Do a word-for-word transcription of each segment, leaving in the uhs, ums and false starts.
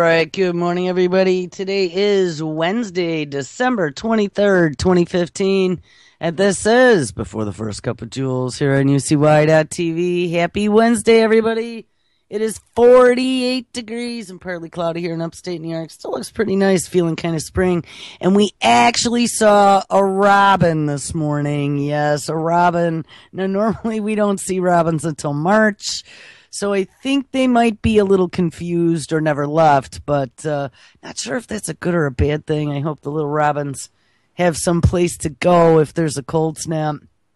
right. Good morning, everybody. Today is Wednesday, December twenty-third, twenty fifteen. And this is Before the First Cup of Jules here on U C Y dot T V. Happy Wednesday, everybody. It is forty-eight degrees and partly cloudy here in upstate New York. Still looks pretty nice, feeling kind of spring. And we actually saw a robin this morning. Yes, a robin. Now, normally we don't see robins until March. So I think they might be a little confused or never left, but uh, not sure if that's a good or a bad thing. I hope the little robins have some place to go if there's a cold snap.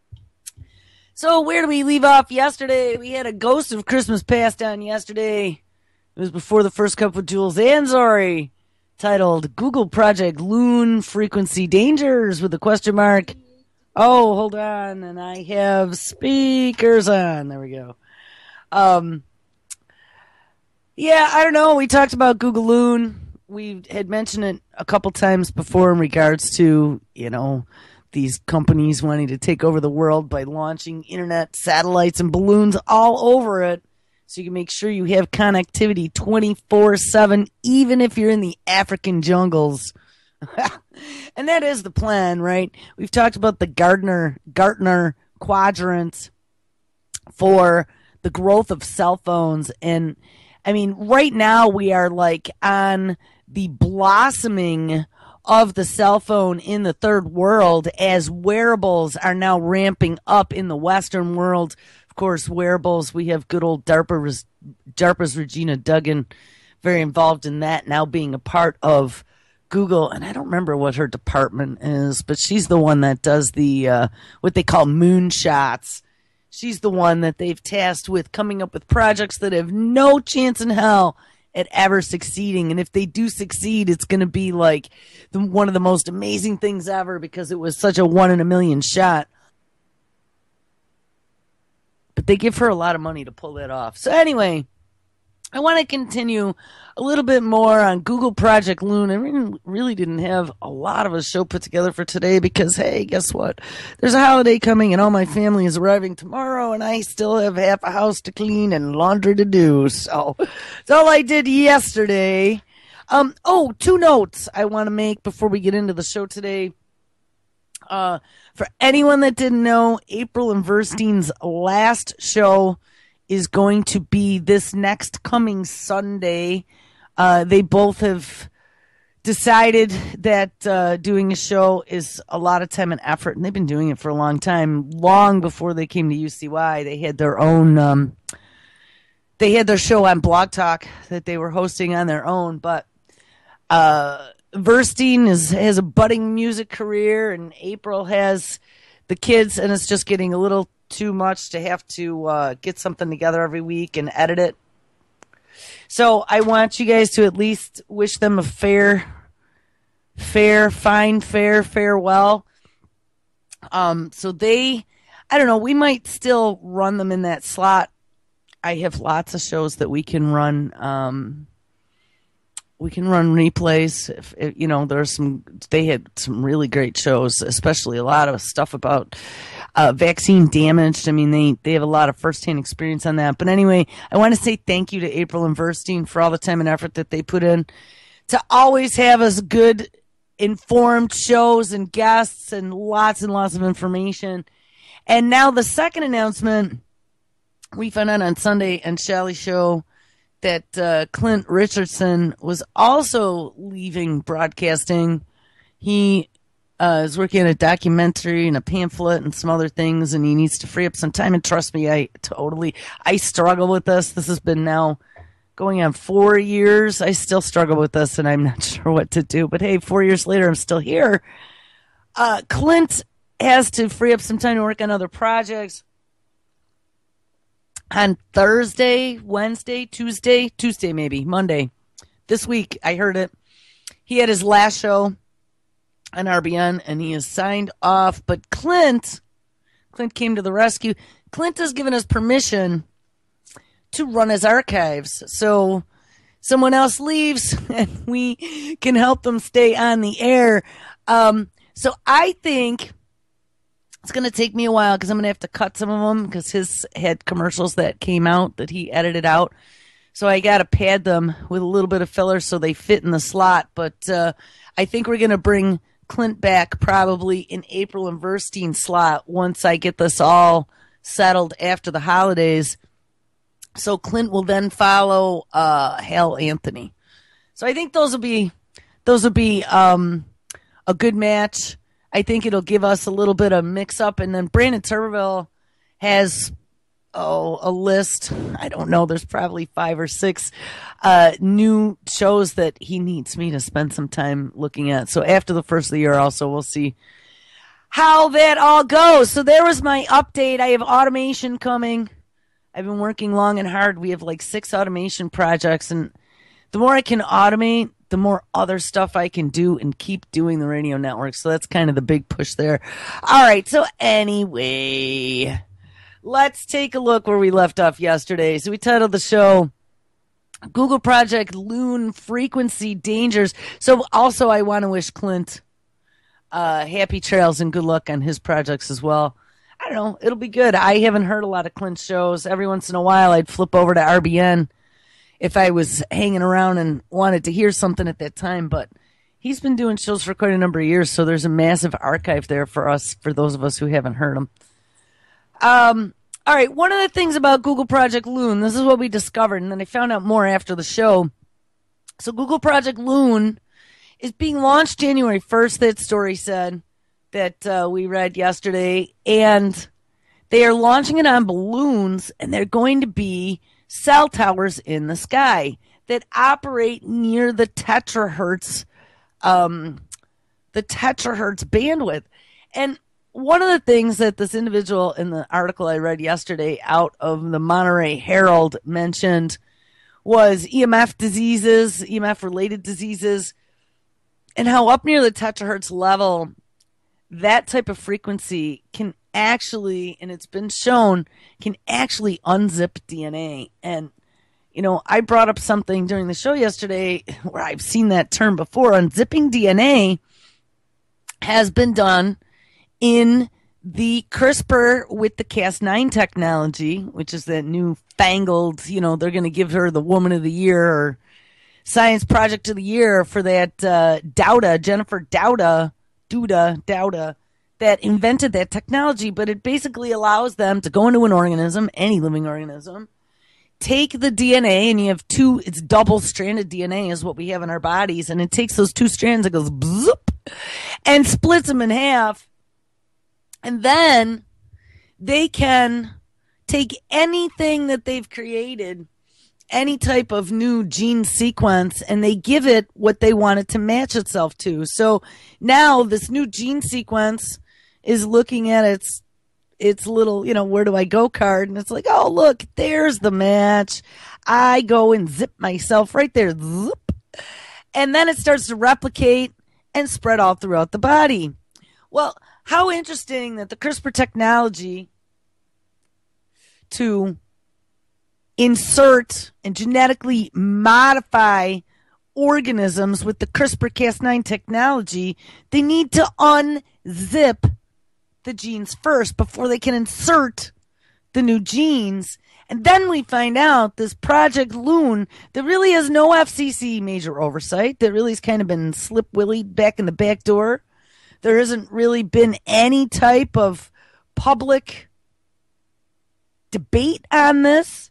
So where do we leave off yesterday? We had a Ghost of Christmas Past on yesterday. It was before the first cup with Jules Anzori, titled Google Project Loon Frequency Dangers with a question mark. Oh, hold on, and I have speakers on. There we go. Um, yeah, I don't know. We talked about Google Loon. We had mentioned it a couple times before in regards to, you know, these companies wanting to take over the world by launching internet satellites and balloons all over it so you can make sure you have connectivity twenty-four seven, even if you're in the African jungles. And that is the plan, right? We've talked about the Gartner, Gartner quadrant for the growth of cell phones. And I mean, right now we are like on the blossoming of the cell phone in the third world as wearables are now ramping up in the Western world. Of course, wearables, we have good old DARPA, DARPA's Regina Duggan, very involved in that, now being a part of Google. And I don't remember what her department is, but she's the one that does the, uh, what they call moonshots. She's the one that they've tasked with coming up with projects that have no chance in hell at ever succeeding. And if they do succeed, it's going to be like the, one of the most amazing things ever because it was such a one in a million shot. But they give her a lot of money to pull that off. So anyway, I want to continue a little bit more on Google Project Loon. I really didn't have a lot of a show put together for today because, hey, guess what? There's a holiday coming and all my family is arriving tomorrow and I still have half a house to clean and laundry to do. So that's all I did yesterday. Um, oh, two notes I want to make before we get into the show today. Uh, for anyone that didn't know, April and Verstein's last show is going to be this next coming Sunday. Uh, they both have decided that uh, doing a show is a lot of time and effort, and they've been doing it for a long time. Long before they came to U C Y, they had their own. Um, they had their show on Blog Talk that they were hosting on their own. But uh, Verstein is has a budding music career, and April has the kids, and it's just getting a little too much to have to uh, get something together every week and edit it. So I want you guys to at least wish them a fair, fair, fine, fair, farewell. Um, so they, I don't know, we might still run them in that slot. I have lots of shows that we can run. Um, we can run replays. If, if you know, there's some. They had some really great shows, especially a lot of stuff about uh, vaccine damaged. I mean, they they have a lot of firsthand experience on that. But anyway, I want to say thank you to April and Verstein for all the time and effort that they put in to always have us good, informed shows and guests and lots and lots of information. And now the second announcement, we found out on Sunday on Shalley's show that uh, Clint Richardson was also leaving broadcasting. He uh, is working on a documentary and a pamphlet and some other things, and he needs to free up some time. And trust me, I totally, I struggle with this. This has been now going on four years. I still struggle with this, and I'm not sure what to do. But hey, four years later, I'm still here. Uh, Clint has to free up some time to work on other projects. On Thursday, Wednesday, Tuesday, Tuesday maybe, Monday, this week, I heard it. He had his last show on R B N, and he is signed off. But Clint, Clint came to the rescue. Clint has given us permission to run his archives. So someone else leaves, and we can help them stay on the air. Um, so I think it's going to take me a while because I'm going to have to cut some of them because his had commercials that came out that he edited out. So I got to pad them with a little bit of filler so they fit in the slot. But uh, I think we're going to bring Clint back probably in April and Verstein slot once I get this all settled after the holidays. So Clint will then follow uh, Hal Anthony. So I think those will be those will be um, a good match. I think it'll give us a little bit of mix up, and then Brandon Turville has oh a list. I don't know. There's probably five or six uh, new shows that he needs me to spend some time looking at. So after the first of the year, also we'll see how that all goes. So there was my update. I have automation coming. I've been working long and hard. We have like six automation projects, and the more I can automate, the more other stuff I can do and keep doing the radio network. So that's kind of the big push there. All right. So anyway, let's take a look where we left off yesterday. So we titled the show Google Project Loon Frequency Dangers. So also I want to wish Clint uh, happy trails and good luck on his projects as well. I don't know. It'll be good. I haven't heard a lot of Clint's shows. Every once in a while, I'd flip over to R B N if I was hanging around and wanted to hear something at that time. But he's been doing shows for quite a number of years, so there's a massive archive there for us, for those of us who haven't heard him. Um, all right. One of the things about Google Project Loon, this is what we discovered, and then I found out more after the show. So Google Project Loon is being launched January first, that story said. That uh, we read yesterday, and they are launching it on balloons, and they're going to be cell towers in the sky that operate near the terahertz, um, the terahertz bandwidth. And one of the things that this individual in the article I read yesterday out of the Monterey Herald mentioned was E M F diseases, E M F related diseases, and how up near the terahertz level, that type of frequency can actually, and it's been shown, can actually unzip D N A. And, you know, I brought up something during the show yesterday where I've seen that term before. Unzipping D N A has been done in the CRISPR with the Cas nine technology, which is that new fangled, you know, they're going to give her the Woman of the Year or Science Project of the Year for that uh, Dauda, Jennifer Dauda, Duda, Dauda, that invented that technology, but it basically allows them to go into an organism, any living organism, take the D N A, and you have two, it's double-stranded D N A is what we have in our bodies, and it takes those two strands, it goes bzoop, and splits them in half, and then they can take anything that they've created, any type of new gene sequence, and they give it what they want it to match itself to. So now this new gene sequence is looking at its its little, you know, where do I go card, and it's like, oh, look, there's the match. I go and zip myself right there. Zip. And then it starts to replicate and spread all throughout the body. Well, how interesting that the CRISPR technology to insert and genetically modify organisms with the CRISPR Cas nine technology, they need to unzip the genes first before they can insert the new genes. And then we find out this Project Loon that really has no F C C major oversight, that really has kind of been slip-willied back in the back door. There hasn't really been any type of public debate on this.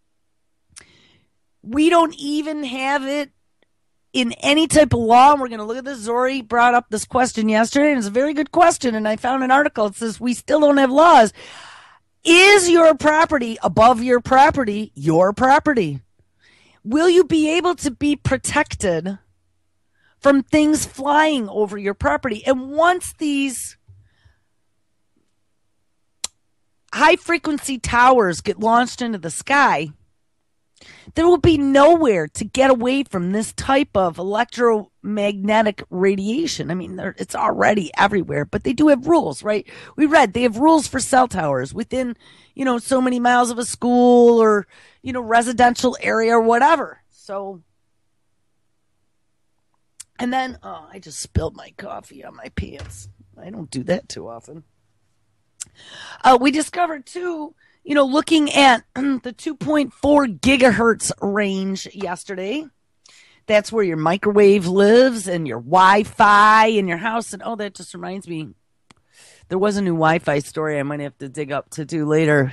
We don't even have it in any type of law. And we're going to look at this. Zori brought up this question yesterday, and it's a very good question. And I found an article that says we still don't have laws. Is your property above your property your property? Will you be able to be protected from things flying over your property? And once these high-frequency towers get launched into the sky, there will be nowhere to get away from this type of electromagnetic radiation. I mean, it's already everywhere, but they do have rules, right? We read they have rules for cell towers within, you know, so many miles of a school or, you know, residential area or whatever. So, and then, oh, I just spilled my coffee on my pants. I don't do that too often. Uh, we discovered, too, You know, looking at the two point four gigahertz range yesterday, that's where your microwave lives and your Wi-Fi in your house. And oh, that just reminds me, there was a new Wi-Fi story I might have to dig up to do later.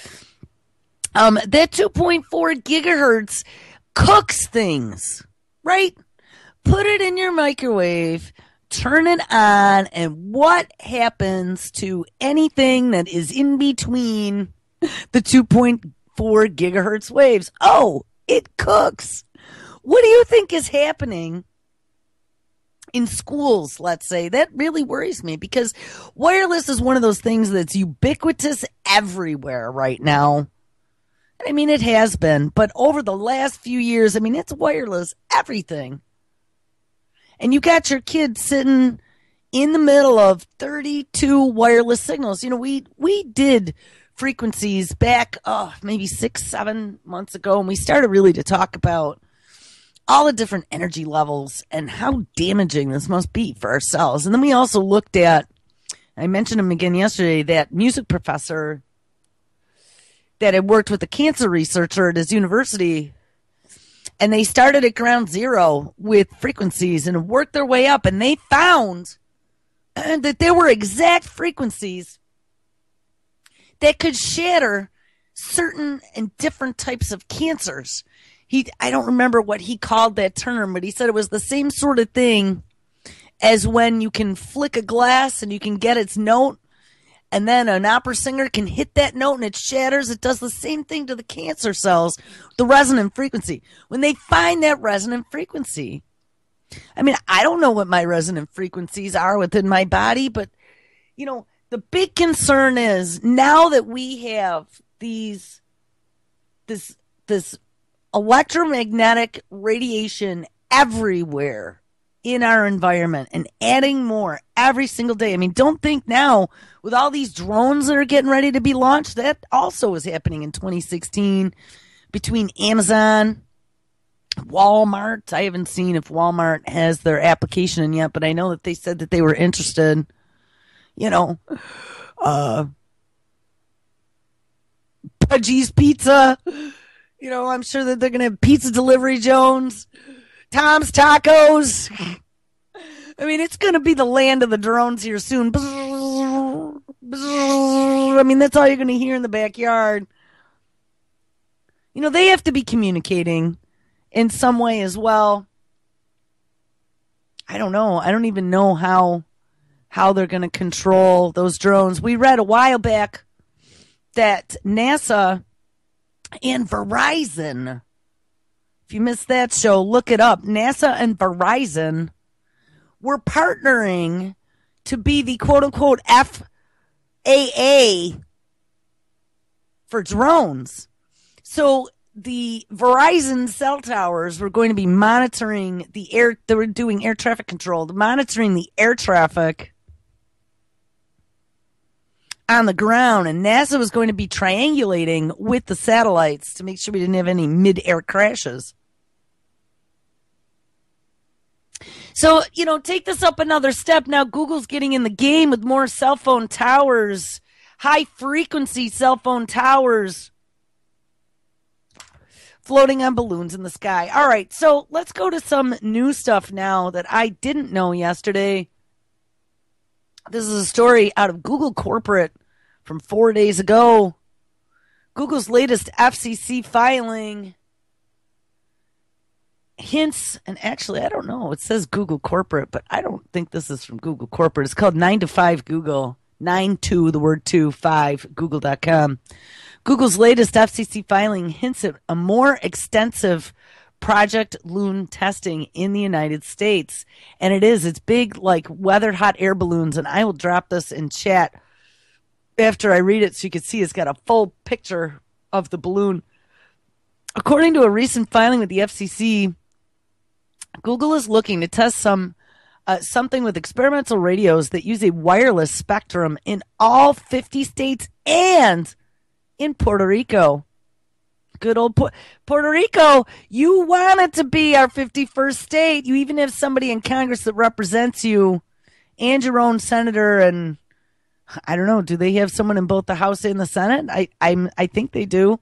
Um, that two point four gigahertz cooks things, right? Put it in your microwave, turn it on, and what happens to anything that is in between the two point four gigahertz waves? Oh, it cooks. What do you think is happening in schools, let's say? That really worries me because wireless is one of those things that's ubiquitous everywhere right now. I mean, it has been, but over the last few years, I mean, it's wireless everything. And you got your kids sitting in the middle of thirty-two wireless signals. You know, we we did frequencies back, oh, maybe six, seven months ago, and we started really to talk about all the different energy levels and how damaging this must be for ourselves. And then we also looked at, I mentioned him again yesterday, that music professor that had worked with a cancer researcher at his university, and they started at ground zero with frequencies and worked their way up, and they found that there were exact frequencies that could shatter certain and different types of cancers. He, I don't remember what he called that term, but he said it was the same sort of thing as when you can flick a glass and you can get its note, and then an opera singer can hit that note and it shatters. It does the same thing to the cancer cells, the resonant frequency. When they find that resonant frequency, I mean, I don't know what my resonant frequencies are within my body, but, you know, the big concern is now that we have these, this, this, electromagnetic radiation everywhere in our environment and adding more every single day. I mean, don't think now with all these drones that are getting ready to be launched, that also was happening in twenty sixteen between Amazon, Walmart. I haven't seen if Walmart has their application in yet, but I know that they said that they were interested, you know, uh, Pudgy's Pizza. You know, I'm sure that they're going to have pizza delivery Jones, Tom's Tacos. I mean, it's going to be the land of the drones here soon. I mean, that's all you're going to hear in the backyard. You know, they have to be communicating in some way as well. I don't know. I don't even know how how they're going to control those drones. We read a while back that NASA and Verizon, if you missed that show, look it up. NASA and Verizon were partnering to be the quote-unquote F A A for drones. So the Verizon cell towers were going to be monitoring the air, they were doing air traffic control, monitoring the air traffic on the ground, and NASA was going to be triangulating with the satellites to make sure we didn't have any mid-air crashes. So, you know, take this up another step. Now Google's getting in the game with more cell phone towers, high-frequency cell phone towers floating on balloons in the sky. All right, so let's go to some new stuff now that I didn't know yesterday. This is a story out of Google Corporate from four days ago. Google's latest F C C filing hints, and actually, I don't know. It says Google Corporate, but I don't think this is from Google Corporate. It's called nine to five Google. nine two, the word two, five, google dot com. Google's latest F C C filing hints at a more extensive Project Loon testing in the United States. And it is, it's big, like weathered hot air balloons. And I will drop this in chat after I read it so you can see it's got a full picture of the balloon. According to a recent filing with the F C C, Google is looking to test some uh, something with experimental radios that use a wireless spectrum in all fifty states and in Puerto Rico. Good old Pu- Puerto Rico, you want it to be our fifty-first state. You even have somebody in Congress that represents you and your own senator and I don't know. Do they have someone in both the House and the Senate? I I'm I think they do.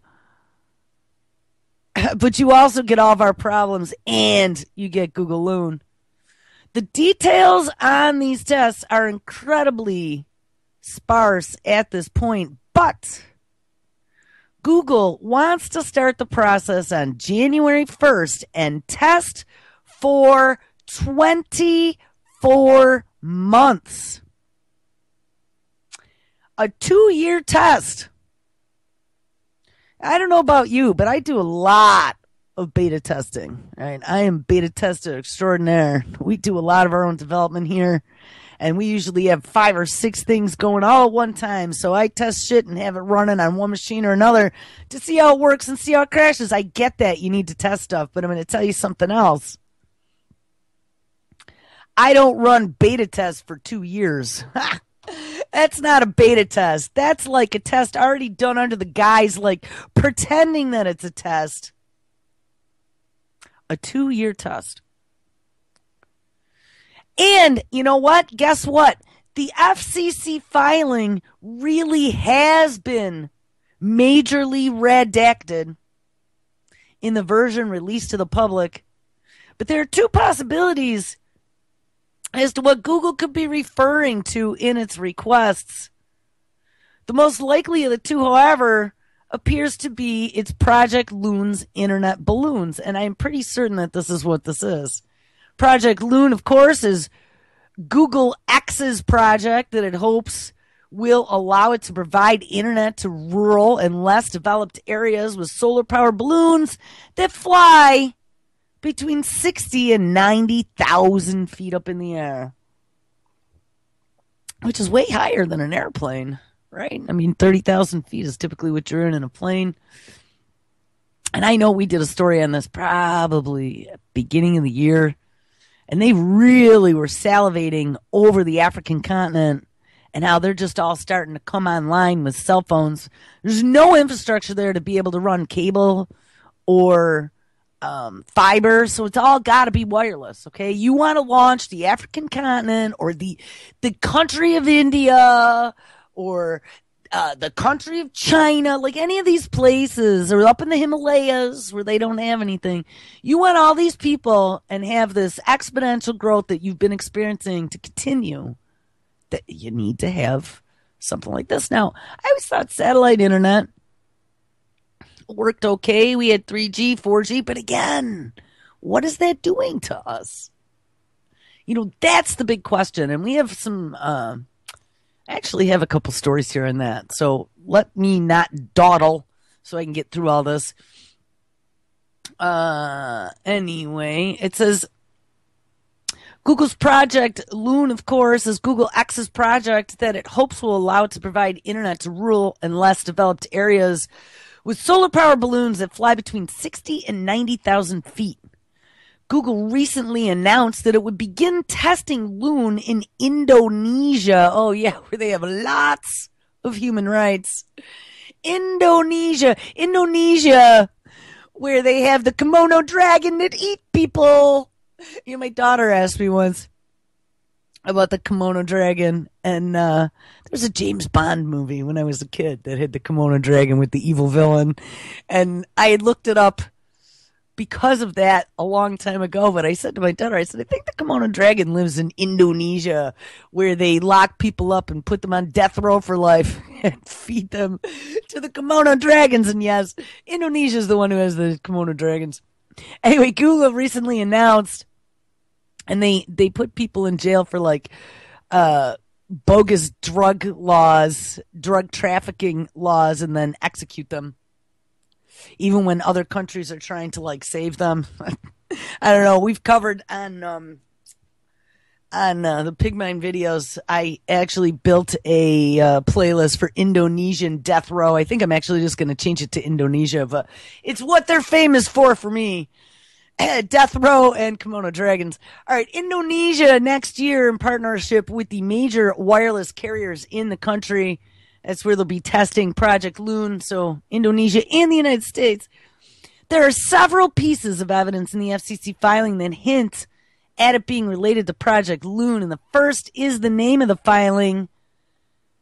But you also get all of our problems and you get Google Loon. The details on these tests are incredibly sparse at this point, but Google wants to start the process on January first and test for twenty-four months. A two-year test. I don't know about you, but I do a lot of beta testing. Right? I am beta tester extraordinaire. We do a lot of our own development here, and we usually have five or six things going all at one time. So I test shit and have it running on one machine or another to see how it works and see how it crashes. I get that you need to test stuff, but I'm going to tell you something else. I don't run beta tests for two years. That's not a beta test. That's like a test already done under the guise, like pretending that it's a test. A two-year test. And you know what? Guess what? The F C C filing really has been majorly redacted in the version released to the public. But there are two possibilities as to what Google could be referring to in its requests. The most likely of the two, however, appears to be its Project Loon's internet balloons, and I'm pretty certain that this is what this is. Project Loon, of course, is Google X's project that it hopes will allow it to provide internet to rural and less developed areas with solar-powered balloons that fly between sixty and ninety thousand feet up in the air, which is way higher than an airplane, right? I mean, thirty thousand feet is typically what you're in in a plane. And I know we did a story on this probably at the beginning of the year, and they really were salivating over the African continent and how they're just all starting to come online with cell phones. There's no infrastructure there to be able to run cable or Um, fiber, so it's all got to be wireless, okay? You want to launch the African continent or the the country of India or uh, the country of China, like any of these places, or up in the Himalayas where they don't have anything. You want all these people and have this exponential growth that you've been experiencing to continue, that you need to have something like this. Now, I always thought satellite internet worked okay. We had three G, four G, but again, what is that doing to us? You know, that's the big question. And we have some, uh, actually have a couple stories here on that. So let me not dawdle so I can get through all this. Uh, anyway, it says Google's Project Loon, of course, is Google X's project that it hopes will allow it to provide internet to rural and less developed areas with solar power balloons that fly between sixty and ninety thousand feet. Google recently announced that it would begin testing Loon in Indonesia. Oh, yeah, where they have lots of human rights. Indonesia. Indonesia, where they have the Komodo dragon that eat people. You know, my daughter asked me once about the Komodo dragon, and uh, there was a James Bond movie when I was a kid that had the Komodo dragon with the evil villain, and I had looked it up because of that a long time ago, but I said to my daughter, I said, I think the Komodo dragon lives in Indonesia, where they lock people up and put them on death row for life and feed them to the Komodo dragons, and yes, Indonesia is the one who has the Komodo dragons. Anyway, Google recently announced, and they, they put people in jail for like uh, bogus drug laws, drug trafficking laws, and then execute them, even when other countries are trying to like save them. I don't know. We've covered on um, on uh, the Pigmine videos. I actually built a uh, playlist for Indonesian death row. I think I'm actually just going to change it to Indonesia, but it's what they're famous for for me. Death Row and Komodo Dragons. All right, Indonesia next year in partnership with the major wireless carriers in the country. That's where they'll be testing Project Loon. So Indonesia and the United States. There are several pieces of evidence in the F C C filing that hint at it being related to Project Loon. And the first is the name of the filing.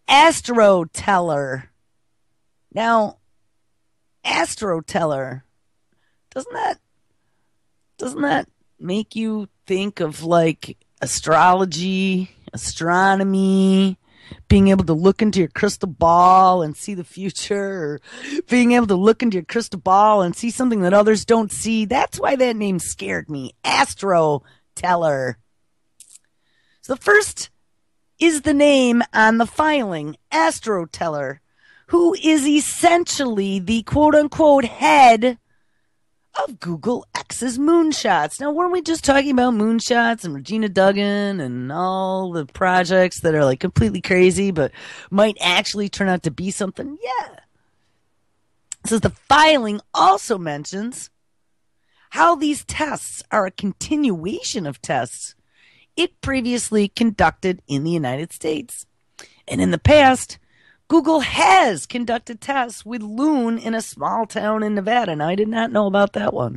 AstroTeller. Now, AstroTeller, doesn't that doesn't that make you think of like astrology, astronomy, being able to look into your crystal ball and see the future, or being able to look into your crystal ball and see something that others don't see? That's why that name scared me. AstroTeller. So the first is the name on the filing, AstroTeller, who is essentially the quote-unquote head of Google X's moonshots. Now, weren't we just talking about moonshots and Regina Duggan and all the projects that are like completely crazy but might actually turn out to be something? Yeah. So the filing also mentions how these tests are a continuation of tests it previously conducted in the United States. And in the past, Google has conducted tests with Loon in a small town in Nevada, and I did not know about that one.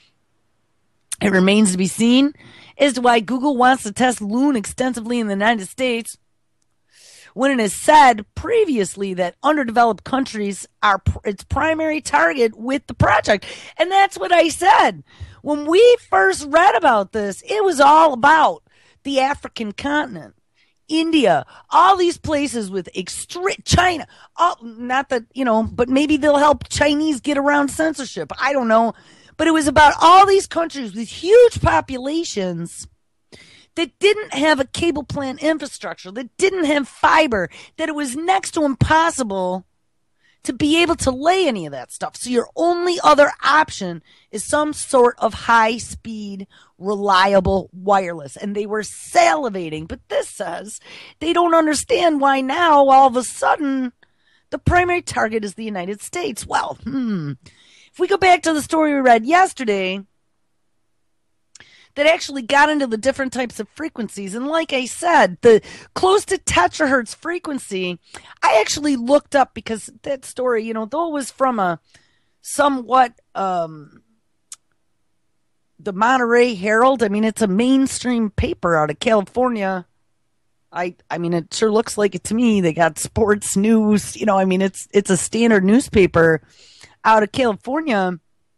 It remains to be seen as to why Google wants to test Loon extensively in the United States when it has said previously that underdeveloped countries are its primary target with the project. And that's what I said. When we first read about this, it was all about the African continent. India, all these places with extreme China, all, not that, you know, but maybe they'll help Chinese get around censorship. I don't know. But it was about all these countries with huge populations that didn't have a cable plant infrastructure, that didn't have fiber, that it was next to impossible to be able to lay any of that stuff. So your only other option is some sort of high-speed, reliable wireless. And they were salivating. But this says they don't understand why now, all of a sudden, the primary target is the United States. Well, hmm. If we go back to the story we read yesterday, that actually got into the different types of frequencies. And like I said, the close to terahertz frequency, I actually looked up because that story, you know, though it was from a somewhat, um, the Monterey Herald, I mean, it's a mainstream paper out of California. I, I mean, it sure looks like it to me. They got sports news, you know, I mean, it's, it's a standard newspaper out of California.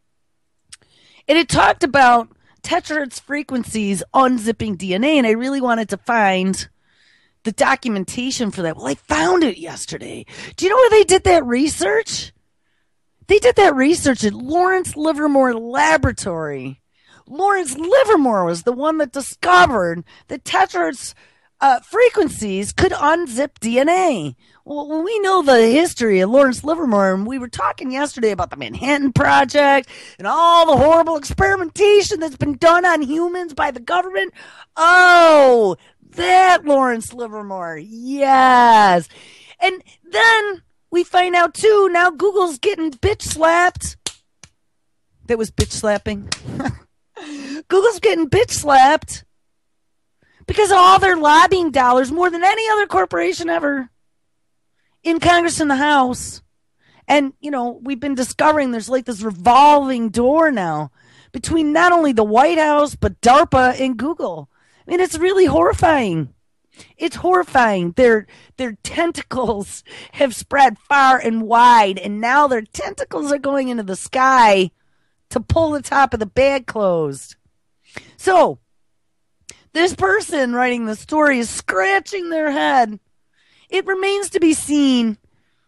And it talked about terahertz frequencies unzipping D N A, and I really wanted to find the documentation for that. Well, I found it yesterday. Do you know where they did that research? They did that research at Lawrence Livermore Laboratory. Lawrence Livermore was the one that discovered that terahertz uh, frequencies could unzip D N A. Well, when we know the history of Lawrence Livermore, and we were talking yesterday about the Manhattan Project and all the horrible experimentation that's been done on humans by the government. Oh, that Lawrence Livermore. Yes. And then we find out, too, now Google's getting bitch slapped. That was bitch slapping. Google's getting bitch slapped because of all their lobbying dollars, more than any other corporation ever, in Congress and the House. And, you know, we've been discovering there's like this revolving door now between not only the White House, but DARPA and Google. I mean, it's really horrifying. It's horrifying. Their, their tentacles have spread far and wide, and now their tentacles are going into the sky to pull the top of the bag closed. So, this person writing the story is scratching their head. It remains to be seen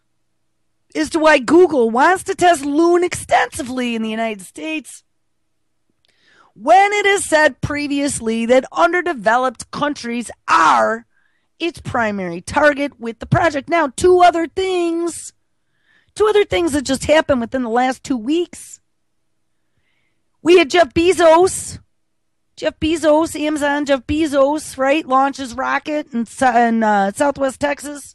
as to why Google wants to test Loon extensively in the United States when it is said previously that underdeveloped countries are its primary target with the project. Now, two other things, two other things that just happened within the last two weeks. We had Jeff Bezos. Jeff Bezos, Amazon, Jeff Bezos, right, launches rocket in, in uh, Southwest Texas.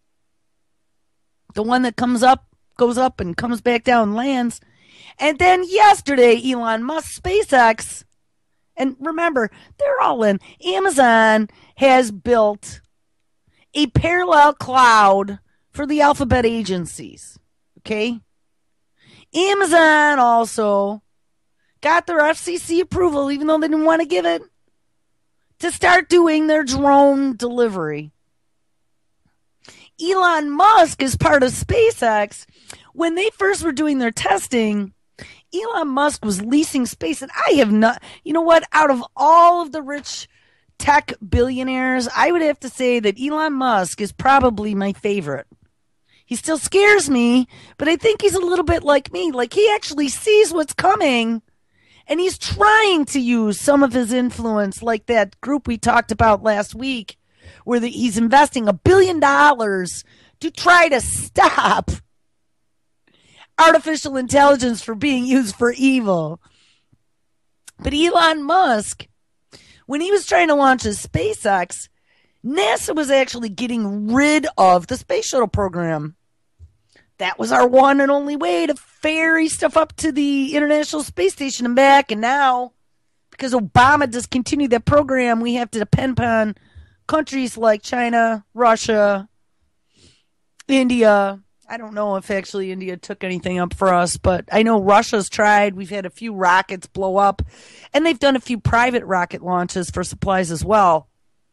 The one that comes up, goes up and comes back down and lands. And then yesterday, Elon Musk, SpaceX, and remember, they're all in. Amazon has built a parallel cloud for the alphabet agencies, okay? Amazon also got their F C C approval, even though they didn't want to give it, to start doing their drone delivery. Elon Musk is part of SpaceX. When they first were doing their testing, Elon Musk was leasing space, and I have not, you know what, out of all of the rich tech billionaires, I would have to say that Elon Musk is probably my favorite. He still scares me, but I think he's a little bit like me. Like, he actually sees what's coming, and he's trying to use some of his influence, like that group we talked about last week, where the, he's investing a billion dollars to try to stop artificial intelligence from being used for evil. But Elon Musk, when he was trying to launch his SpaceX, NASA was actually getting rid of the space shuttle program. That was our one and only way to ferry stuff up to the International Space Station and back. And now, because Obama discontinued that program, we have to depend upon countries like China, Russia, India. I don't know if actually India took anything up for us, but I know Russia's tried. We've had a few rockets blow up, and they've done a few private rocket launches for supplies as well.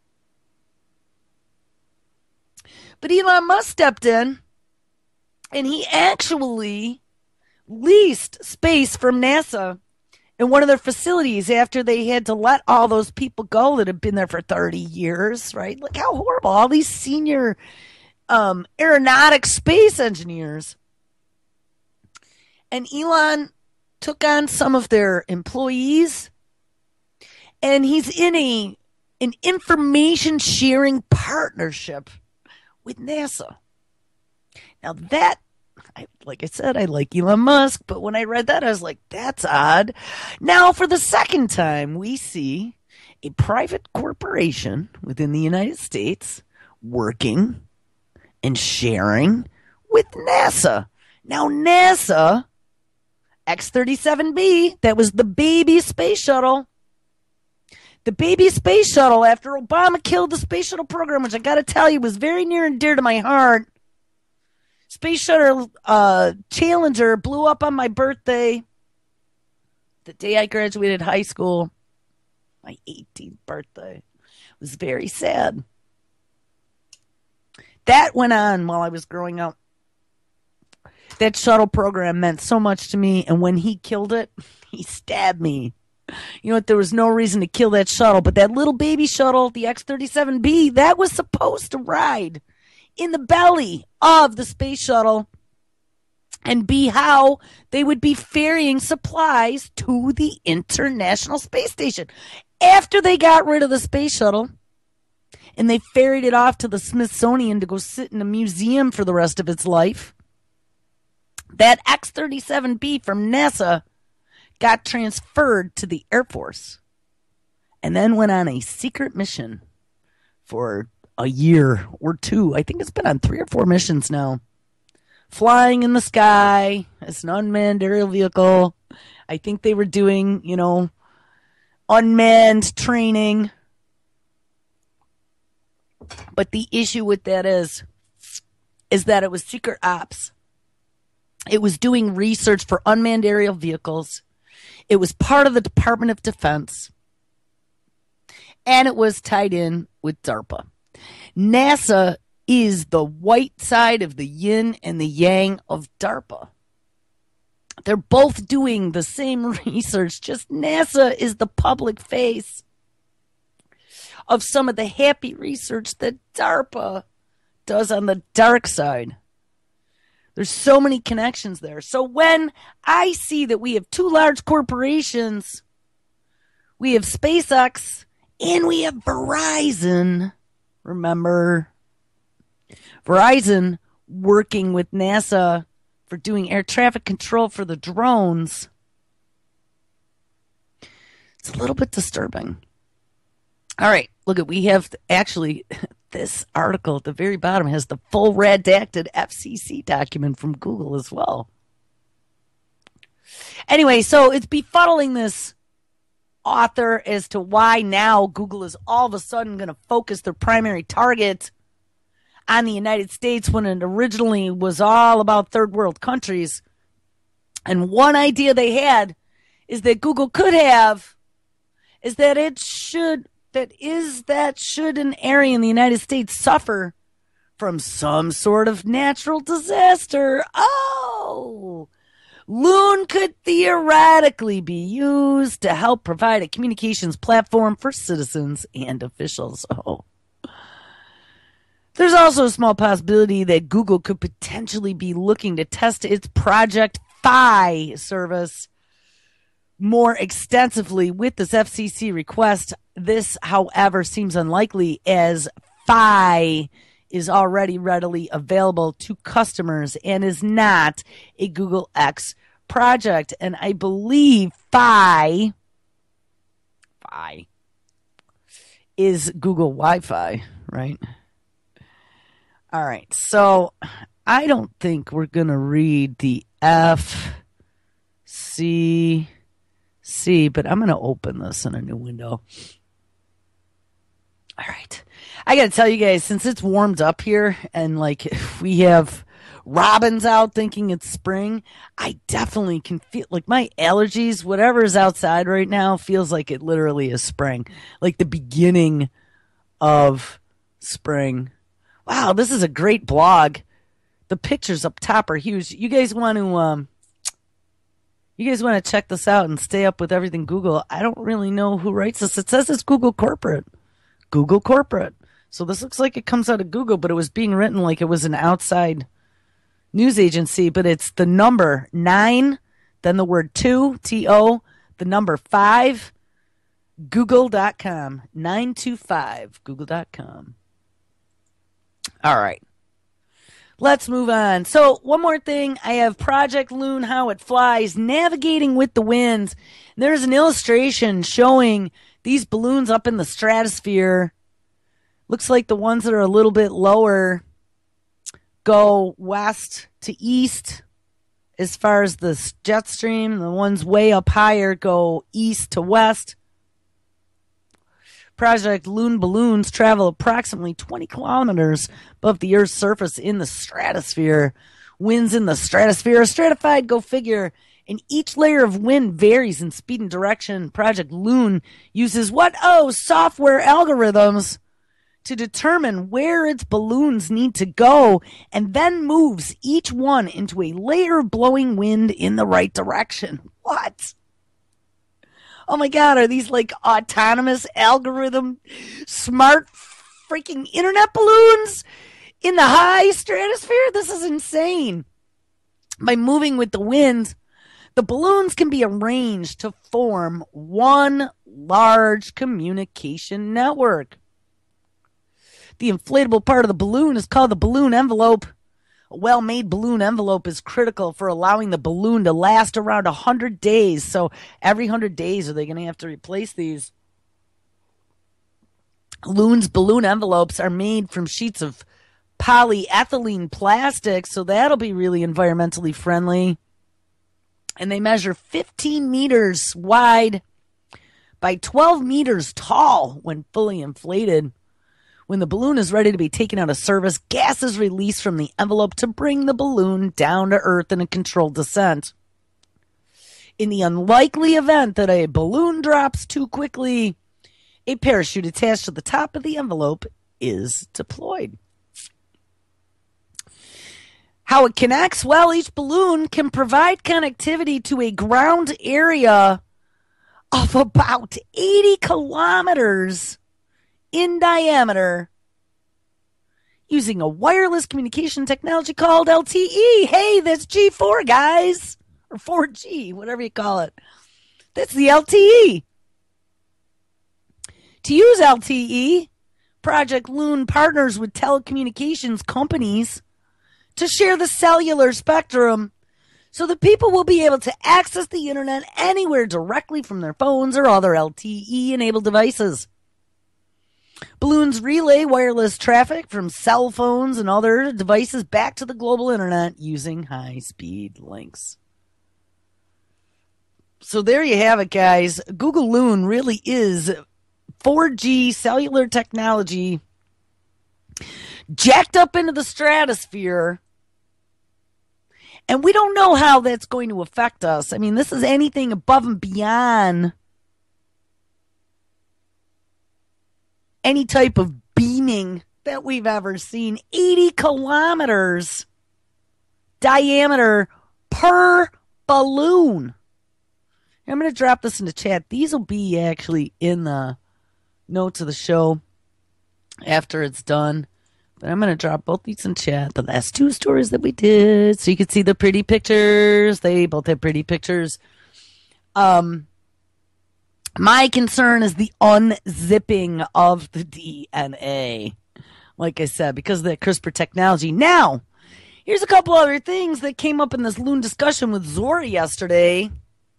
But Elon Musk stepped in, and he actually leased space from NASA in one of their facilities after they had to let all those people go that had been there for thirty years, right? Like, how horrible. All these senior um, aeronautics space engineers. And Elon took on some of their employees, and he's in a an information sharing partnership with NASA. Now that, I, like I said, I like Elon Musk, but when I read that, I was like, that's odd. Now, for the second time, we see a private corporation within the United States working and sharing with NASA. Now, NASA, X thirty-seven B, that was the baby space shuttle. The baby space shuttle, after Obama killed the space shuttle program, which I got to tell you was very near and dear to my heart. Space shuttle uh, Challenger blew up on my birthday, the day I graduated high school, my eighteenth birthday. It was very sad. That went on while I was growing up. That shuttle program meant so much to me, and when he killed it, he stabbed me. You know what? There was no reason to kill that shuttle, but that little baby shuttle, the X thirty-seven B, that was supposed to ride in the belly of the space shuttle and be how they would be ferrying supplies to the International Space Station. After they got rid of the space shuttle and they ferried it off to the Smithsonian to go sit in a museum for the rest of its life, that X thirty-seven B from NASA got transferred to the Air Force and then went on a secret mission for a year or two. I think it's been on three or four missions now. Flying in the sky as an unmanned aerial vehicle. I think they were doing, you know, unmanned training. But the issue with that is, is that it was secret ops. It was doing research for unmanned aerial vehicles. It was part of the Department of Defense. And it was tied in with DARPA. NASA is the white side of the yin and the yang of DARPA. They're both doing the same research, just NASA is the public face of some of the happy research that DARPA does on the dark side. There's so many connections there. So when I see that we have two large corporations, we have SpaceX and we have Verizon, remember, Verizon working with NASA for doing air traffic control for the drones. It's a little bit disturbing. All right, look at, we have actually, this article at the very bottom has the full redacted F C C document from Google as well. Anyway, so it's befuddling this author as to why now Google is all of a sudden going to focus their primary target on the United States when it originally was all about third world countries. And one idea they had is that Google could have is that it should, that is that should an area in the United States suffer from some sort of natural disaster. Oh! Loon could theoretically be used to help provide a communications platform for citizens and officials. Oh. There's also a small possibility that Google could potentially be looking to test its Project Fi service more extensively with this F C C request. This, however, seems unlikely as Fi is already readily available to customers and is not a Google X project. And I believe Fi, Fi is Google Wi-Fi, right? All right, so I don't think we're going to read the F C C, but I'm going to open this in a new window. All right. I got to tell you guys, since it's warmed up here and like we have robins out thinking it's spring, I definitely can feel like my allergies, whatever is outside right now, feels like it literally is spring, like the beginning of spring. Wow, this is a great blog. The pictures up top are huge. You guys want to um you guys want to check this out and stay up with everything Google. I don't really know who writes this. It says it's Google Corporate. Google Corporate. So this looks like it comes out of Google, but it was being written like it was an outside news agency, but it's the number nine, then the word two, T O, the number five, google dot com, nine two five, google dot com. All right. Let's move on. So one more thing. I have Project Loon, how it flies, navigating with the winds. There's an illustration showing these balloons up in the stratosphere. Looks like the ones that are a little bit lower go west to east as far as the jet stream. The ones way up higher go east to west. Project Loon balloons travel approximately twenty kilometers above the Earth's surface in the stratosphere. Winds in the stratosphere are stratified, go figure, and each layer of wind varies in speed and direction. Project Loon uses what? Oh, software algorithms to determine where its balloons need to go and then moves each one into a layer of blowing wind in the right direction. What? Oh my God, are these like autonomous algorithm, smart freaking internet balloons in the high stratosphere? This is insane. By moving with the wind, the balloons can be arranged to form one large communication network. The inflatable part of the balloon is called the balloon envelope. A well-made balloon envelope is critical for allowing the balloon to last around one hundred days. So every one hundred days, are they going to have to replace these? Loon's balloon envelopes are made from sheets of polyethylene plastic, so that'll be really environmentally friendly. And they measure fifteen meters wide by twelve meters tall when fully inflated. When the balloon is ready to be taken out of service, gas is released from the envelope to bring the balloon down to Earth in a controlled descent. In the unlikely event that a balloon drops too quickly, a parachute attached to the top of the envelope is deployed. How it connects? Well, each balloon can provide connectivity to a ground area of about eighty kilometers in diameter using a wireless communication technology called L T E. Hey, that's G four, guys. Or four G, whatever you call it. That's the L T E. To use L T E, Project Loon partners with telecommunications companies to share the cellular spectrum so that people will be able to access the internet anywhere directly from their phones or other L T E-enabled devices. Balloons relay wireless traffic from cell phones and other devices back to the global internet using high-speed links. So there you have it, guys. Google Loon really is four G cellular technology jacked up into the stratosphere. And we don't know how that's going to affect us. I mean, this is anything above and beyond any type of beaming that we've ever seen. eighty kilometers diameter per balloon. I'm going to drop this in the chat. These will be actually in the notes of the show after it's done. But I'm going to drop both these in chat. The last two stories that we did. So you can see the pretty pictures. They both have pretty pictures. Um, my concern is the unzipping of the D N A. Like I said, because of that CRISPR technology. Now, here's a couple other things that came up in this Loon discussion with Zori yesterday.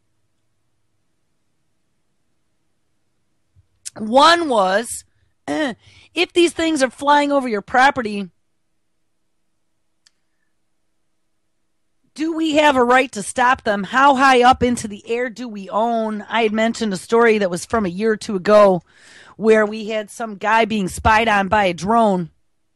One was, eh, if these things are flying over your property, do we have a right to stop them? How high up into the air do we own? I had mentioned a story that was from a year or two ago where we had some guy being spied on by a drone.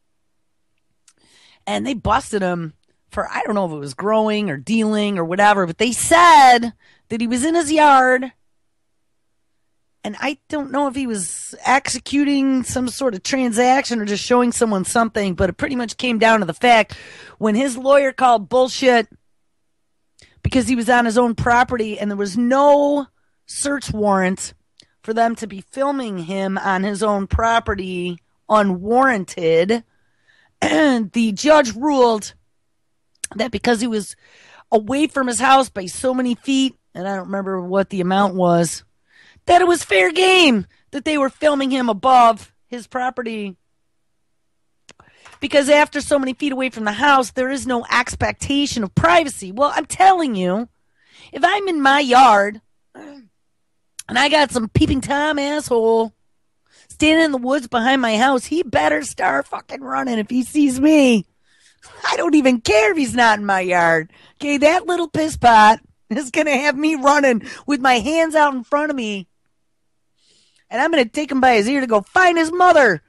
And they busted him for, I don't know if it was growing or dealing or whatever, but they said that he was in his yard. And I don't know if he was executing some sort of transaction or just showing someone something, but it pretty much came down to the fact when his lawyer called bullshit because he was on his own property and there was no search warrant for them to be filming him on his own property unwarranted. And the judge ruled that because he was away from his house by so many feet, and I don't remember what the amount was, that it was fair game that they were filming him above his property. Because after so many feet away from the house, there is no expectation of privacy. Well, I'm telling you, if I'm in my yard and I got some peeping Tom asshole standing in the woods behind my house, he better start fucking running if he sees me. I don't even care if he's not in my yard. Okay, that little piss pot is going to have me running with my hands out in front of me. And I'm going to take him by his ear to go find his mother.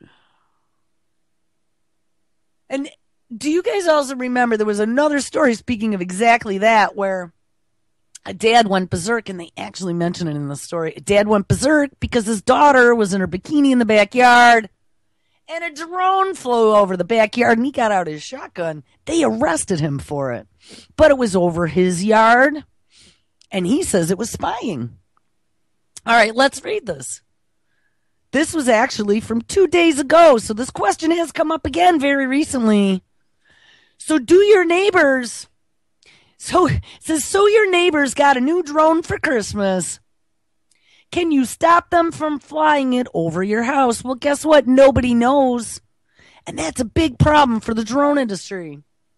And do you guys also remember there was another story, speaking of exactly that, where a dad went berserk, and they actually mention it in the story. A dad went berserk because his daughter was in her bikini in the backyard, and a drone flew over the backyard, and he got out his shotgun. They arrested him for it. But it was over his yard, and he says it was spying. All right, let's read this. This was actually from two days ago, so this question has come up again very recently. So do your neighbors... So it says, so your neighbors got a new drone for Christmas. Can you stop them from flying it over your house? Well, guess what? Nobody knows. And that's a big problem for the drone industry.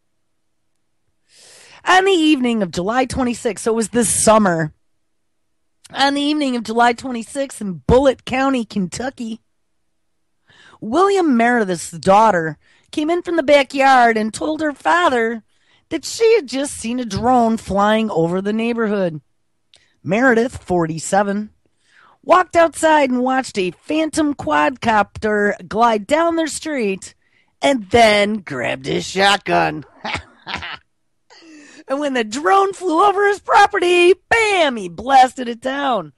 On the evening of July twenty-sixth, so it was this summer, on the evening of July twenty-sixth in Bullitt County, Kentucky, William Meredith's daughter came in from the backyard and told her father that she had just seen a drone flying over the neighborhood. Meredith, forty-seven, walked outside and watched a phantom quadcopter glide down their street and then grabbed his shotgun. And when the drone flew over his property, bam, he blasted it down.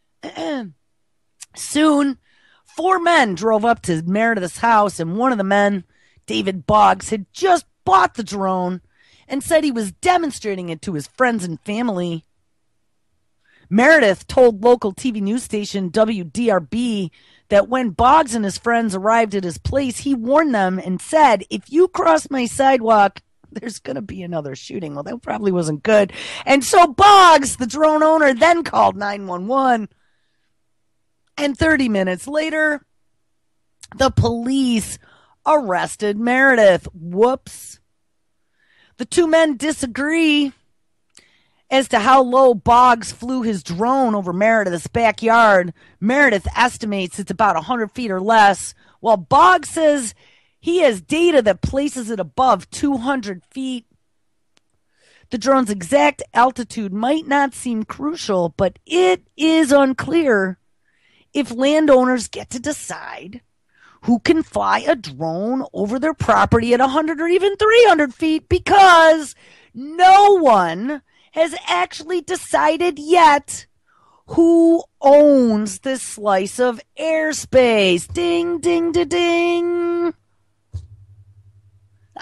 Soon, four men drove up to Meredith's house, and one of the men, David Boggs, had just bought the drone and said he was demonstrating it to his friends and family. Meredith told local T V news station W D R B that when Boggs and his friends arrived at his place, he warned them and said, if you cross my sidewalk, there's going to be another shooting. Well, that probably wasn't good. And so Boggs, the drone owner, then called nine one one. And thirty minutes later, the police arrested Meredith. Whoops. The two men disagree as to how low Boggs flew his drone over Meredith's backyard. Meredith estimates it's about one hundred feet or less, while Boggs says he has data that places it above two hundred feet. The drone's exact altitude might not seem crucial, but it is unclear if landowners get to decide who can fly a drone over their property at one hundred or even three hundred feet, because no one has actually decided yet who owns this slice of airspace. Ding, ding, da, ding.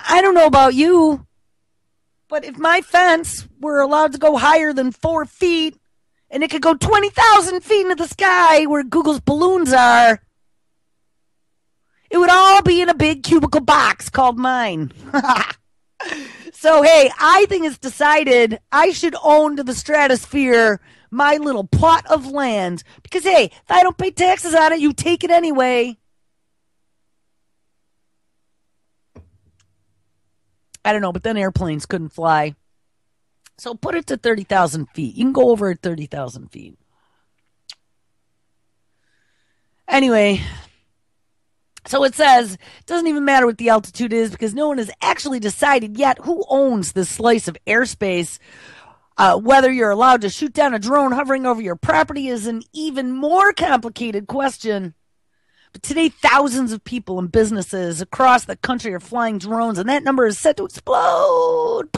I don't know about you, but if my fence were allowed to go higher than four feet and it could go twenty thousand feet into the sky where Google's balloons are, it would all be in a big cubicle box called mine. So, hey, I think it's decided I should own to the stratosphere my little plot of land. Because, hey, if I don't pay taxes on it, you take it anyway. I don't know, but then airplanes couldn't fly. So put it to thirty thousand feet. You can go over at thirty thousand feet. Anyway, so it says it doesn't even matter what the altitude is because no one has actually decided yet who owns this slice of airspace. Uh, whether you're allowed to shoot down a drone hovering over your property is an even more complicated question. But today, thousands of people and businesses across the country are flying drones, and that number is set to explode.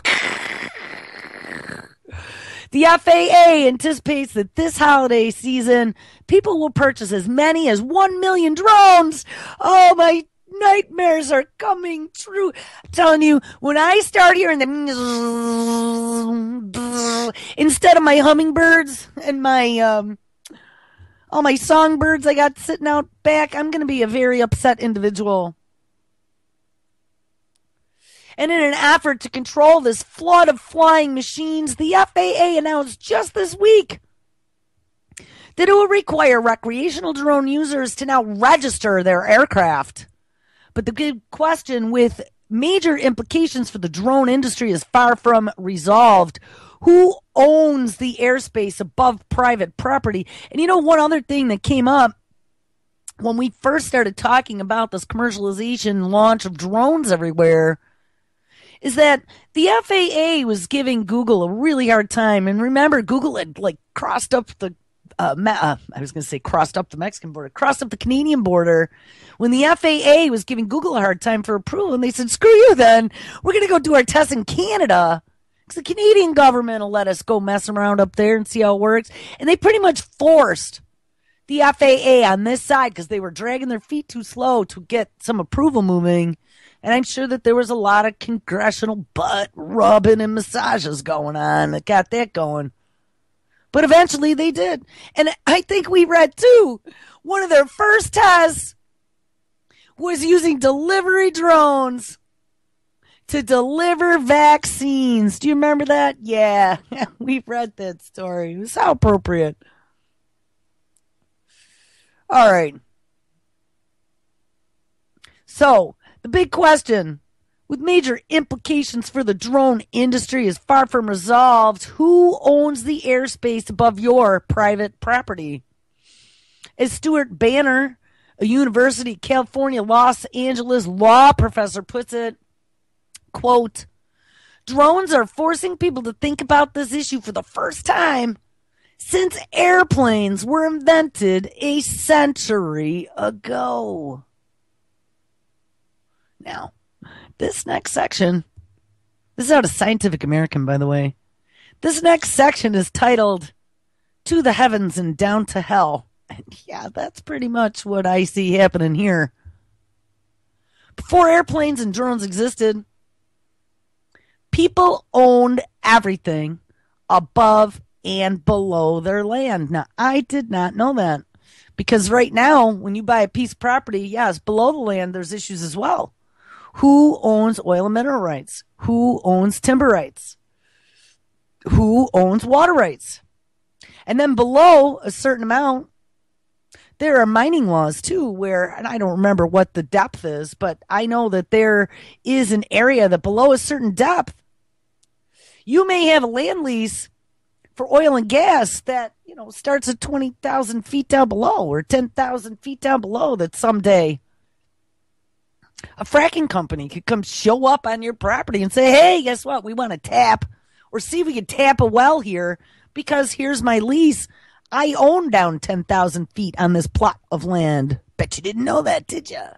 The F A A anticipates that this holiday season, people will purchase as many as one million drones. Oh, my nightmares are coming true. I'm telling you, when I start hearing the instead of my hummingbirds and my um, all my songbirds I got sitting out back, I'm going to be a very upset individual. And in an effort to control this flood of flying machines, the F A A announced just this week that it will require recreational drone users to now register their aircraft. But the big question with major implications for the drone industry is far from resolved. Who owns the airspace above private property? And you know, one other thing that came up when we first started talking about this commercialization launch of drones everywhere is that the F A A was giving Google a really hard time. And remember, Google had like crossed up the, uh, uh, I was going to say crossed up the Mexican border, crossed up the Canadian border when the F A A was giving Google a hard time for approval. And they said, screw you then. We're going to go do our tests in Canada because the Canadian government will let us go mess around up there and see how it works. And they pretty much forced the F A A on this side because they were dragging their feet too slow to get some approval moving. And I'm sure that there was a lot of congressional butt rubbing and massages going on that got that going. But eventually they did. And I think we read, too, one of their first tests was using delivery drones to deliver vaccines. Do you remember that? Yeah, we read that story. It was how appropriate. All right. So, the big question, with major implications for the drone industry, is far from resolved. Who owns the airspace above your private property? As Stuart Banner, a University of California, Los Angeles law professor, puts it, quote, drones are forcing people to think about this issue for the first time since airplanes were invented a century ago. Now, this next section, this is out of Scientific American, by the way. This next section is titled, To the Heavens and Down to Hell. And yeah, that's pretty much what I see happening here. Before airplanes and drones existed, people owned everything above and below their land. Now, I did not know that. Because right now, when you buy a piece of property, yes, below the land, there's issues as well. Who owns oil and mineral rights? Who owns timber rights? Who owns water rights? And then below a certain amount, there are mining laws too, where, and I don't remember what the depth is, but I know that there is an area that below a certain depth, you may have a land lease for oil and gas that, you know, starts at twenty thousand feet down below or ten thousand feet down below that someday a fracking company could come show up on your property and say, hey, guess what? We want to tap or see if we can tap a well here because here's my lease. I own down ten thousand feet on this plot of land. Bet you didn't know that, did you?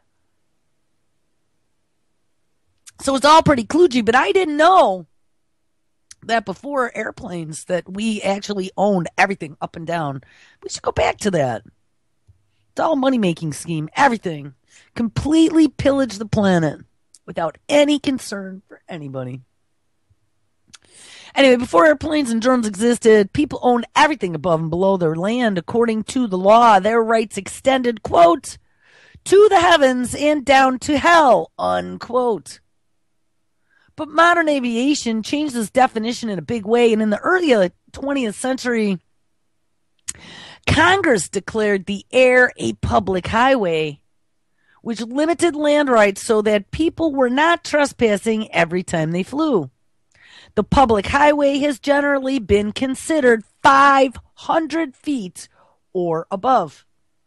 So it's all pretty kludgy, but I didn't know that before airplanes that we actually owned everything up and down. We should go back to that. It's all a money-making scheme. Everything. Completely pillage the planet. without any concern for anybody. Anyway, before airplanes and drones existed, people owned everything above and below their land. According to the law, their rights extended, quote, to the heavens and down to hell, unquote. But modern aviation changed this definition in a big way, and in the early twentieth century, Congress declared the air a public highway, which limited land rights so that people were not trespassing every time they flew. The public highway has generally been considered five hundred feet or above.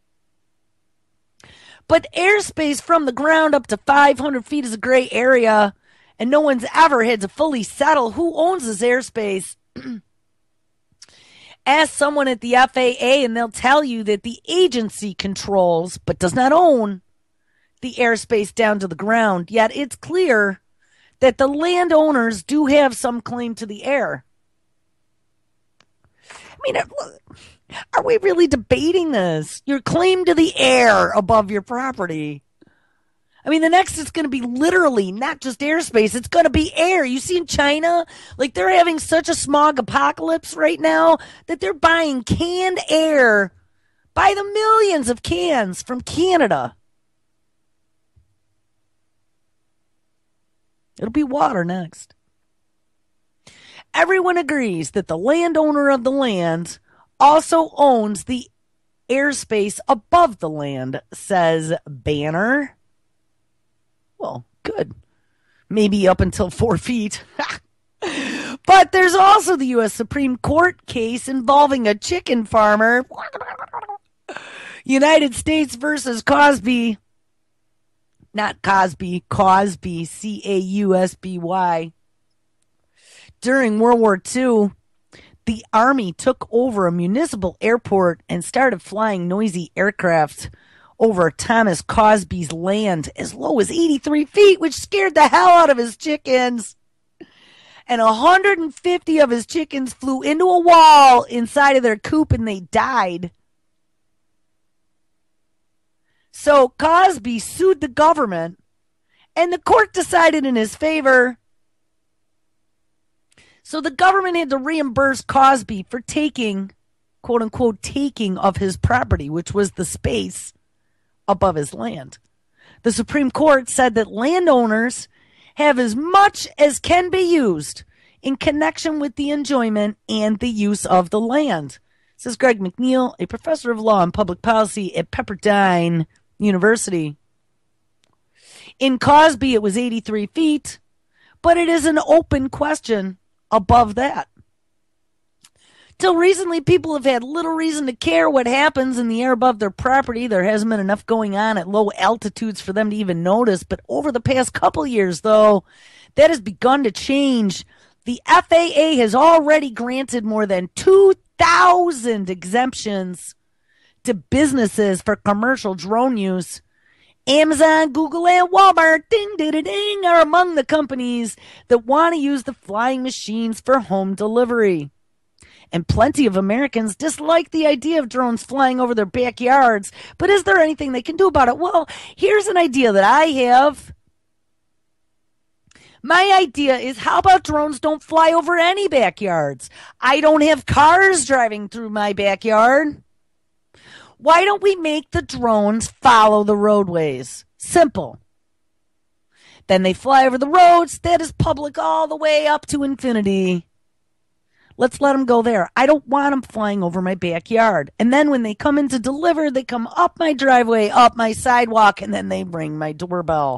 But airspace from the ground up to five hundred feet is a gray area, and no one's ever had to fully settle who owns this airspace. Ask someone at the F A A and they'll tell you that the agency controls, but does not own, the airspace down to the ground. Yet it's clear that the landowners do have some claim to the air. I mean, are we really debating this? Your claim to the air above your property. I mean, the next is going to be literally not just airspace. It's going to be air. You see in China, like they're having such a smog apocalypse right now that they're buying canned air by the millions of cans from Canada. It'll be water next. Everyone agrees that the landowner of the land also owns the airspace above the land, says Banner. Well, good. Maybe up until four feet. But there's also the U S Supreme Court case involving a chicken farmer. United States versus Cosby. Not Cosby, Cosby, C A U S B Y. During World War Two, the Army took over a municipal airport and started flying noisy aircraft over Thomas Cosby's land as low as eighty-three feet, which scared the hell out of his chickens. And one hundred fifty of his chickens flew into a wall inside of their coop and they died. So Cosby sued the government, and the court decided in his favor. So the government had to reimburse Cosby for taking, quote unquote, taking of his property, which was the space above his land. The Supreme Court said that landowners have as much as can be used in connection with the enjoyment and the use of the land. Says Greg McNeil, a professor of law and public policy at Pepperdine University. In Cosby, it was eighty-three feet, but it is an open question above that. Till recently, people have had little reason to care what happens in the air above their property. There hasn't been enough going on at low altitudes for them to even notice. But over the past couple years, though, that has begun to change. The F A A has already granted more than two thousand exemptions to businesses for commercial drone use. Amazon, Google, and Walmart, ding, ding, ding, ding, are among the companies that want to use the flying machines for home delivery. And plenty of Americans dislike the idea of drones flying over their backyards. But is there anything they can do about it? Well, here's an idea that I have. My idea is, how about drones don't fly over any backyards? I don't have cars driving through my backyard. Why don't we make the drones follow the roadways? Simple. Then they fly over the roads. That is public all the way up to infinity. Let's let them go there. I don't want them flying over my backyard. And then when they come in to deliver, they come up my driveway, up my sidewalk, and then they ring my doorbell.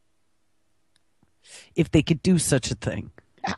If they could do such a thing.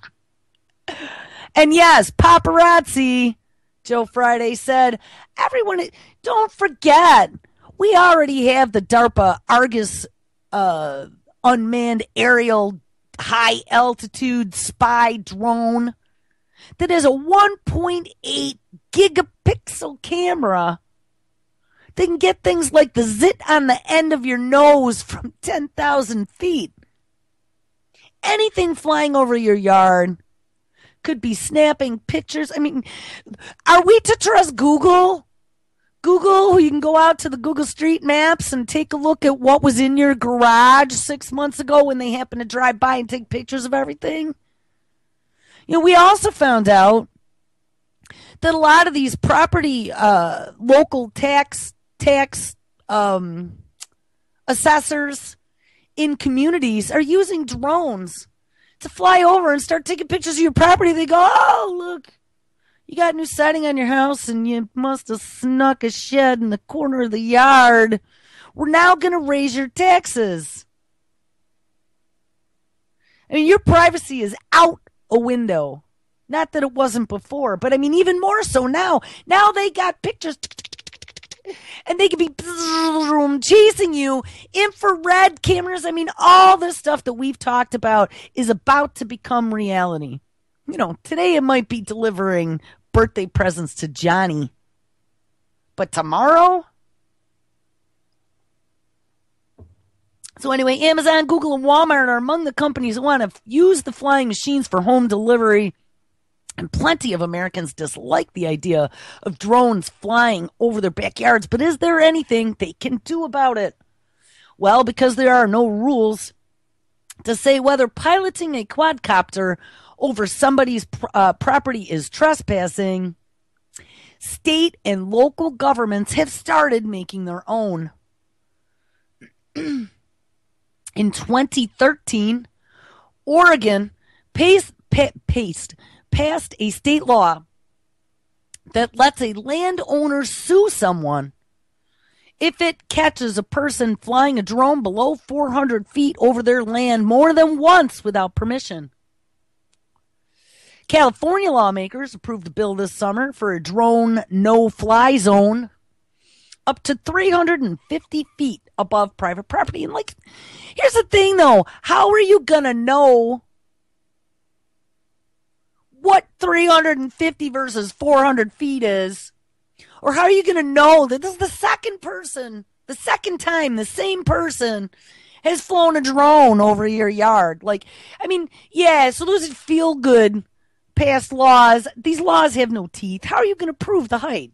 And yes, paparazzi, Joe Friday said, everyone, don't forget, we already have the DARPA Argus uh, unmanned aerial high altitude spy drone that has a one point eight gigapixel camera. They can get things like the zit on the end of your nose from ten thousand feet. Anything flying over your yard could be snapping pictures. I mean, are we to trust Google? Google, you can go out to the Google Street Maps and take a look at what was in your garage six months ago when they happened to drive by and take pictures of everything. You know, we also found out that a lot of these property, uh, local tax, tax, um, assessors in communities are using drones to fly over and start taking pictures of your property. They go, oh, look, you got a new siding on your house and you must have snuck a shed in the corner of the yard. We're now going to raise your taxes. I mean, your privacy is out a window. Not that it wasn't before, but I mean, even more so now. Now they got pictures and they can be chasing you. Infrared cameras. I mean, all this stuff that we've talked about is about to become reality. You know, today it might be delivering birthday presents to Johnny, but tomorrow? So anyway, Amazon, Google, and Walmart are among the companies that want to use the flying machines for home delivery. And plenty of Americans dislike the idea of drones flying over their backyards. But is there anything they can do about it? Well, because there are no rules to say whether piloting a quadcopter over somebody's uh, property is trespassing, state and local governments have started making their own. In twenty thirteen, Oregon paced, pa- paced passed a state law that lets a landowner sue someone if it catches a person flying a drone below four hundred feet over their land more than once without permission. California lawmakers approved a bill this summer for a drone no-fly zone up to three hundred fifty feet above private property. And like, here's the thing though, how are you going to know what three hundred fifty versus four hundred feet is? Or how are you going to know that this is the second person, the second time the same person has flown a drone over your yard? Like, I mean, yeah, so those feel good past laws. These laws have no teeth. How are you going to prove the height?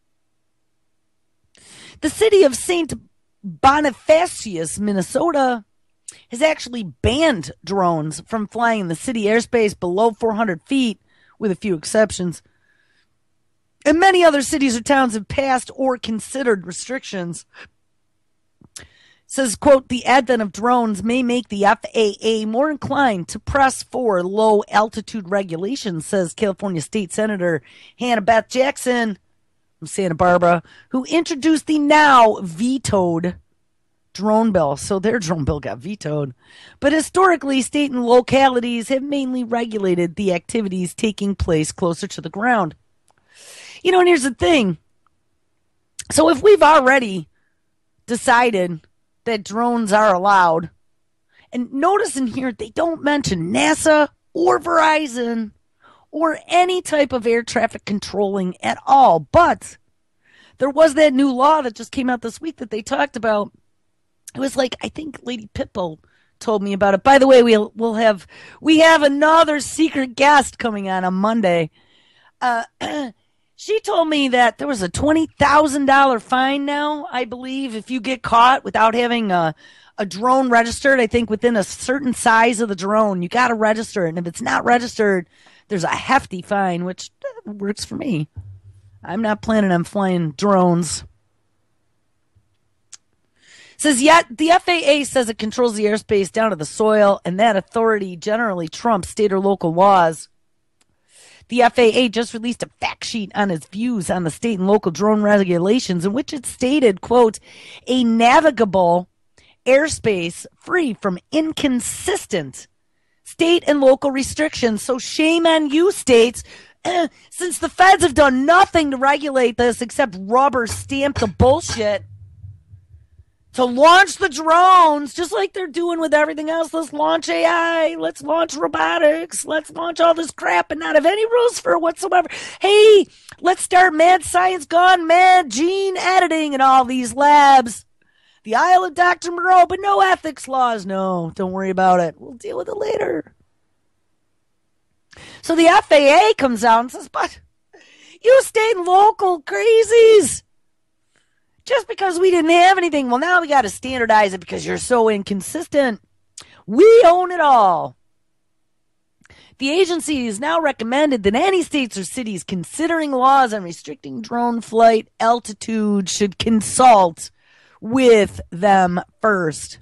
The city of Saint Bonifacius, Minnesota, has actually banned drones from flying in the city airspace below four hundred feet, with a few exceptions. And many other cities or towns have passed or considered restrictions. It says, quote, the advent of drones may make the F A A more inclined to press for low-altitude regulations, says California State Senator Hannah Beth Jackson from Santa Barbara, who introduced the now vetoed drone bill. So their drone bill got vetoed. But historically, state and localities have mainly regulated the activities taking place closer to the ground. You know, and here's the thing. So if we've already decided that drones are allowed, and notice in here they don't mention NASA or Verizon or any type of air traffic controlling at all. But there was that new law that just came out this week that they talked about. It was like, I think Lady Pitbull told me about it. By the way, we'll we'll have we have another secret guest coming on on Monday. Uh, she told me that there was a twenty thousand dollars fine now, I believe, if you get caught without having a, a drone registered. I think within a certain size of the drone, you got to register it. And if it's not registered, there's a hefty fine, which works for me. I'm not planning on flying drones. Says, yet the F A A says it controls the airspace down to the soil, and that authority generally trumps state or local laws. The F A A just released a fact sheet on its views on the state and local drone regulations, in which it stated, quote, a navigable airspace free from inconsistent state and local restrictions. So shame on you, states. Eh, since the feds have done nothing to regulate this except rubber stamp the bullshit, to launch the drones, just like they're doing with everything else. Let's launch A I. Let's launch robotics. Let's launch all this crap and not have any rules for it whatsoever. Hey, let's start mad science gone mad gene editing in all these labs. The Isle of Doctor Moreau, but no ethics laws. No, don't worry about it. We'll deal with it later. So the F A A comes out and says, but you state and local crazies, just because we didn't have anything. Well, now we got to standardize it because you're so inconsistent. We own it all. The agency has now recommended that any states or cities considering laws on restricting drone flight altitude should consult with them first.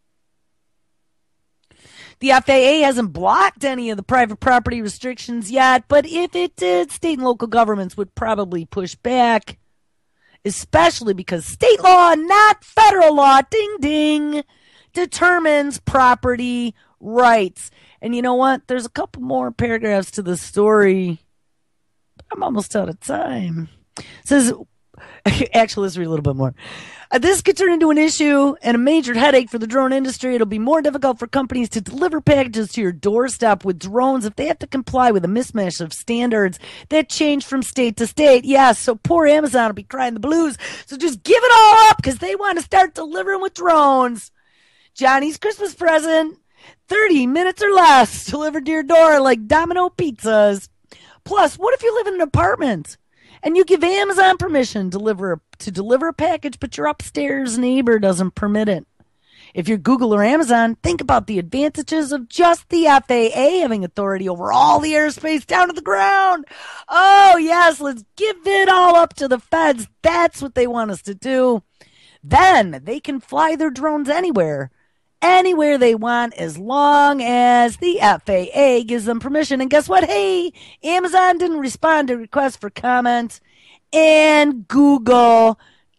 The F A A hasn't blocked any of the private property restrictions yet, but if it did, state and local governments would probably push back, especially because state law, not federal law, ding ding, determines property rights. And you know what? There's a couple more paragraphs to the story. I'm almost out of time. It says, actually, let's read a little bit more. Uh, this could turn into an issue and a major headache for the drone industry. It'll be more difficult for companies to deliver packages to your doorstep with drones if they have to comply with a mismatch of standards that change from state to state. Yes, yeah, so poor Amazon will be crying the blues. So just give it all up because they want to start delivering with drones. Johnny's Christmas present. thirty minutes or less delivered to your door like Domino pizzas. Plus, what if you live in an apartment and you give Amazon permission to deliver, to deliver a package, but your upstairs neighbor doesn't permit it? If you're Google or Amazon, think about the advantages of just the F A A having authority over all the airspace down to the ground. Oh, yes, let's give it all up to the feds. That's what they want us to do. Then they can fly their drones anywhere. Anywhere they want as long as the F A A gives them permission. And guess what? Hey, Amazon didn't respond to requests for comment and Google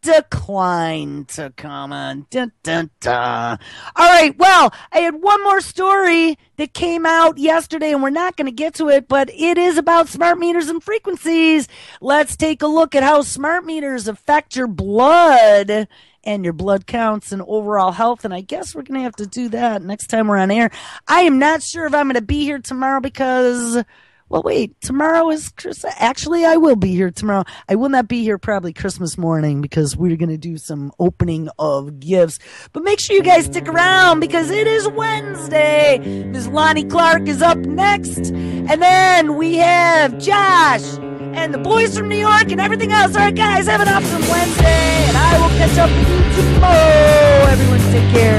declined to comment. Dun, dun, dun. All right, well, I had one more story that came out yesterday and we're not going to get to it, but it is about smart meters and frequencies. Let's take a look at how smart meters affect your blood and your blood counts and overall health. And I guess we're going to have to do that next time we're on air. I am not sure if I'm going to be here tomorrow because, well, wait, tomorrow is Christmas. Actually, I will be here tomorrow. I will not be here probably Christmas morning because we're going to do some opening of gifts. But make sure you guys stick around because it is Wednesday. Miz Lonnie Clark is up next. And then we have Josh and the boys from New York and everything else. All right, guys, have an awesome Wednesday, and I will catch up with you tomorrow. Everyone take care.